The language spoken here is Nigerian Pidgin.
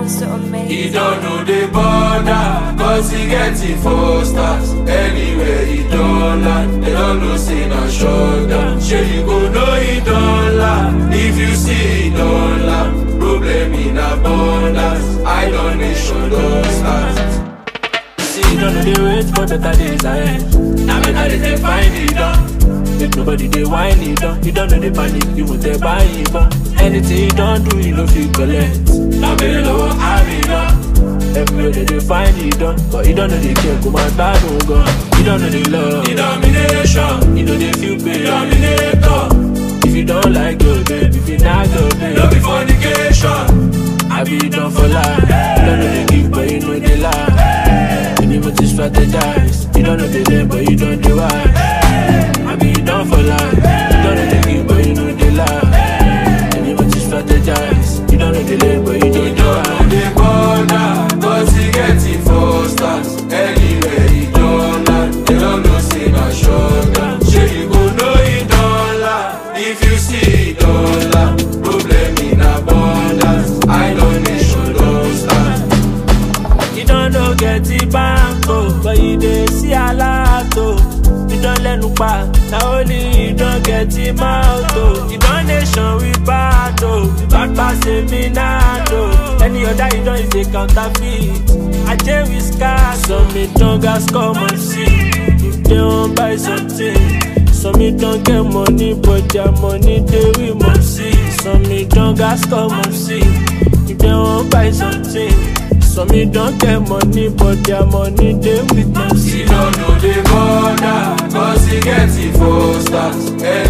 sounds so amazing. He don't know the border, cause he get it 4 stars. Anywhere he don't land, they don't know say na shutdown. Sure you go know he don't land, if you see he don't land. Problem in abundance, I don't need show those stars. See, you don't know they wait for better days ahead. Now better days they find it done. Make nobody they whine it down. You don't know the panic, you won't they buy it but anything you don't do, you don't feel collect. Now very low, I be done. Everywhere they find it done. But you don't know the care, come on, bad don't go. You don't know the love, the domination. You know they feel pain, dominator. If you don't like your baby, if you not your baby, no be fornication. I be done for life. You don't know the give, but you know the lie. You need to strategize. You don't know the name, but you don't do why. I be done for life. You don't know the give, but you know the lie. You need to strategize. You don't know the name, but you don't do why. The border, cause he get it 4 stars. Anywhere he don't land, they don't know say na shutdown. Sure you go know he don't land, if you see he don't land. Problem in abundance, I don't need show those stars. You don't know get it back, oh, but you dey see a lot, oh. You don't let no pass, now only you don't get it out, oh. You don't nation with bad, oh. The bad pass a minute, oh. Any other you don't is a counterfeit. I tell we scar, some me don't gas come and see. If they won't buy something, some me don't get money, but their money they we must see. Some me don't gas come and see. If they won't buy something, some me don't get money, but their money they we must see. He don't know the border, cause he get it 4 stars.